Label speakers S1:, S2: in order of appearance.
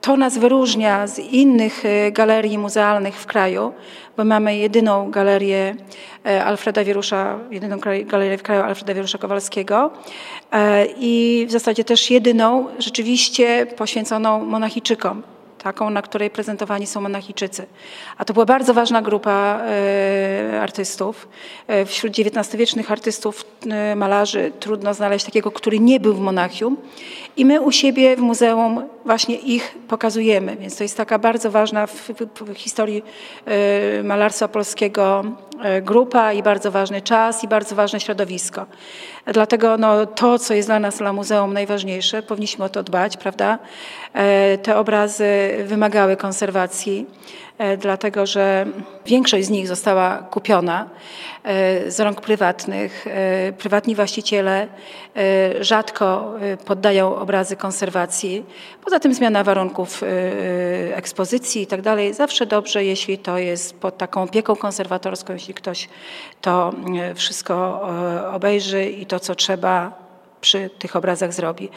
S1: To nas wyróżnia z innych galerii muzealnych w kraju, bo mamy jedyną galerię Alfreda Wierusza, jedyną galerię w kraju Alfreda Wierusza Kowalskiego i w zasadzie też jedyną rzeczywiście poświęconą monachijczykom, taką, na której prezentowani są monachijczycy. A to była bardzo ważna grupa artystów. Wśród XIX-wiecznych artystów, malarzy trudno znaleźć takiego, który nie był w Monachium. I my u siebie w muzeum właśnie ich pokazujemy. Więc to jest taka bardzo ważna w historii malarstwa polskiego grupa i bardzo ważny czas i bardzo ważne środowisko. Dlatego to, co jest dla nas, dla muzeum najważniejsze, powinniśmy o to dbać, prawda? Te obrazy wymagały konserwacji, dlatego że większość z nich została kupiona z rąk prywatnych. Prywatni właściciele rzadko poddają obrazy konserwacji. Poza tym zmiana warunków ekspozycji i tak dalej. Zawsze dobrze, jeśli to jest pod taką opieką konserwatorską, jeśli ktoś to wszystko obejrzy i to, co trzeba przy tych obrazach zrobi.